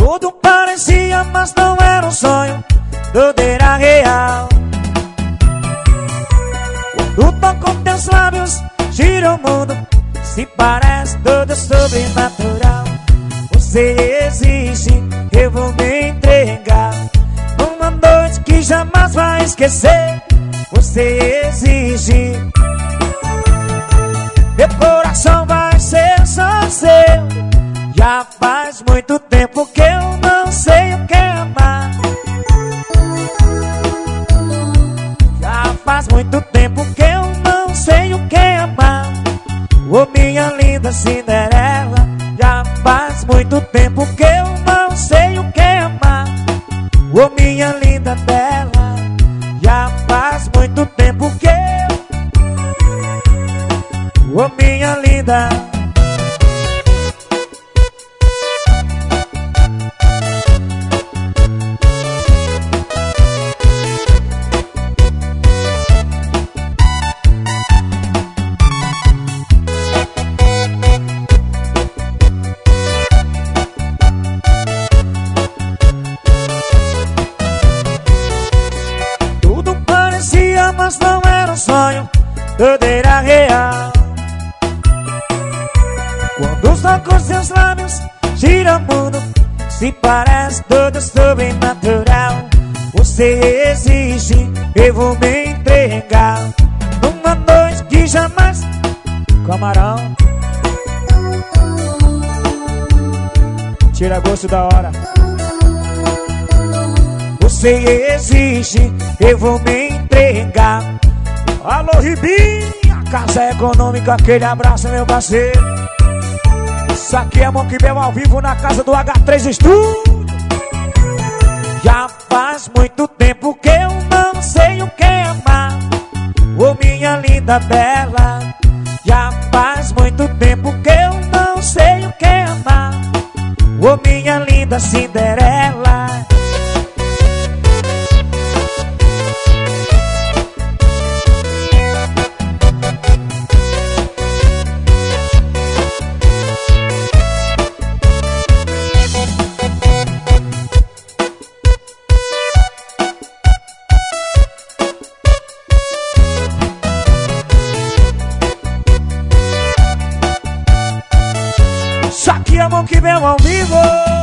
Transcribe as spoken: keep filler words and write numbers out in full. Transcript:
Tudo parecia, mas não era um sonho, tudo era real. Quando toco teus lábios, gira o mundo, se parece tudo sobrenatural. Você existe, eu vou me entregar numa noite que jamais vai esquecer. Você existe, meu coração vai ser só seu. Já faz muito tempo que eu não sei o que é amar. Já faz muito tempo que eu não sei o que é amar. Ô minha linda Cinderela, já faz muito tempo que eu não sei o que é amar. Ô minha linda Bela, já faz muito tempo que eu... Ô minha linda... Mas não era um sonho, tudo era real. Quando os tocos seus lábios, gira o mundo, se parece tudo sobrenatural. Você existe, eu vou me entregar numa noite que jamais... Camarão, tira gosto da hora. Você existe, eu vou me entregar. Alô, Ribinha, Casa Econômica, aquele abraço, meu parceiro. Isso aqui é Monkey Bell ao vivo na casa do H três Studio. Já faz muito tempo que eu não sei o que é amar. Ô minha linda Bela, já faz muito tempo que eu não sei o que é amar. Ô minha linda Cinderela. Que vem ao vivo.